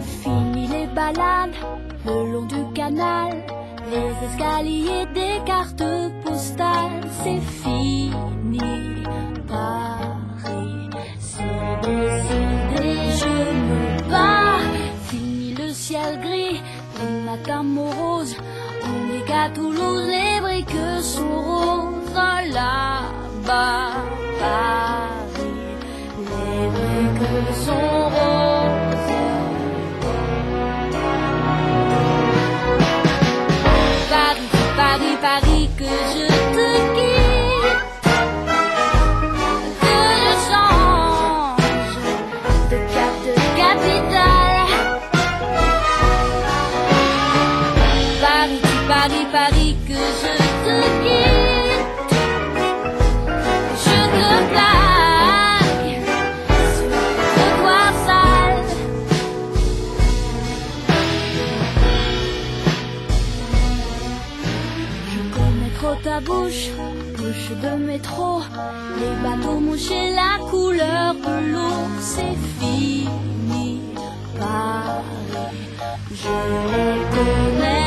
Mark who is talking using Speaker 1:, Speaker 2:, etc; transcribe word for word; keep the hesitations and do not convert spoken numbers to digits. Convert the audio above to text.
Speaker 1: Fini les balades le long du canal, les escaliers des cartes postales. C'est fini Paris, si décidé je me bats. Fini le ciel gris, les matins moroses. On est qu'à Toulouse, les briques sont roses. Là-bas, Paris, les briques sont roses. Paris, Paris, Paris, que je te quitte, que je change de cap, de capitale. Paris, Paris, Paris, que je te quitte, je te plaque sur le trottoir sale. Je connais trop ta bouche, bouche de métro, les bateaux mouchés, la couleur de l'eau. C'est fini Paris, je les connais.